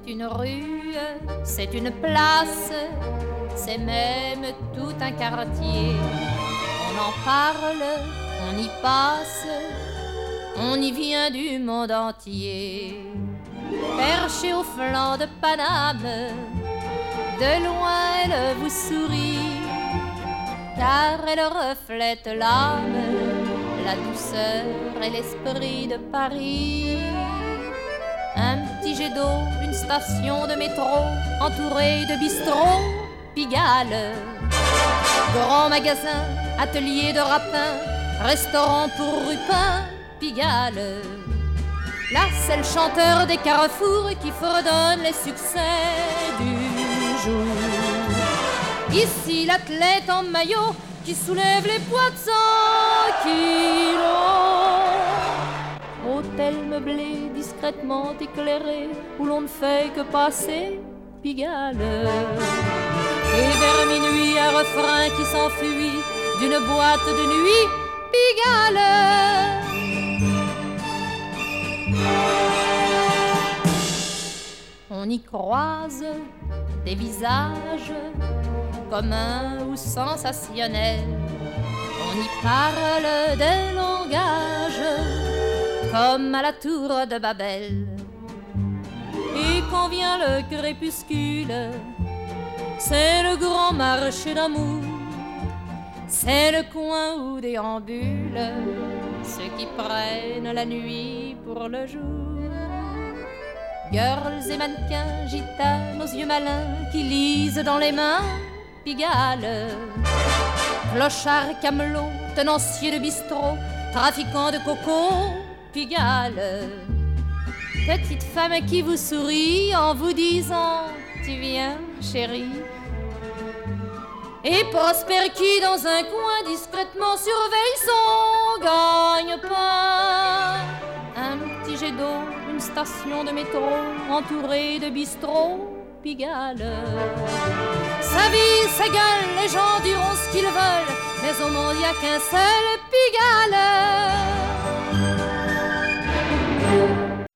une rue, c'est une place, c'est même tout un quartier. On en parle, on y passe, on y vient du monde entier. Perchée au flanc de Paname, de loin elle vous sourit, car elle reflète l'âme, la douceur et l'esprit de Paris. Un petit jet d'eau, une station de métro, entourée de bistrots, Pigalle. Grand magasin, atelier de rapin, restaurant pour Rupin, Pigalle. Là, c'est le chanteur des carrefours qui fredonne les succès du jour. Ici, l'athlète en maillot qui soulève les poids de 100 kilos. Hôtel meublé, discrètement éclairé, où l'on ne fait que passer, Pigalle. Et vers minuit, un refrain qui s'enfuit d'une boîte de nuit, Pigalle. On y croise des visages communs ou sensationnels. On y parle des langages comme à la tour de Babel. Et quand vient le crépuscule, c'est le grand marché d'amour, c'est le coin où déambulent ceux qui prennent la nuit pour le jour. Girls et mannequins, gitanes aux yeux malins qui lisent dans les mains, Pigalle. Clochards, camelots, tenanciers de bistrot, trafiquants de coco, Pigalle. Petite femme qui vous sourit en vous disant « Tu viens, chérie ?» Et Prosper qui, dans un coin, discrètement surveille son gagne-pain. Un petit jet d'eau, une station de métro, entourée de bistrots, Pigalle. Sa vie, sa gueule, les gens diront ce qu'ils veulent, mais au monde, il n'y a qu'un seul Pigalle.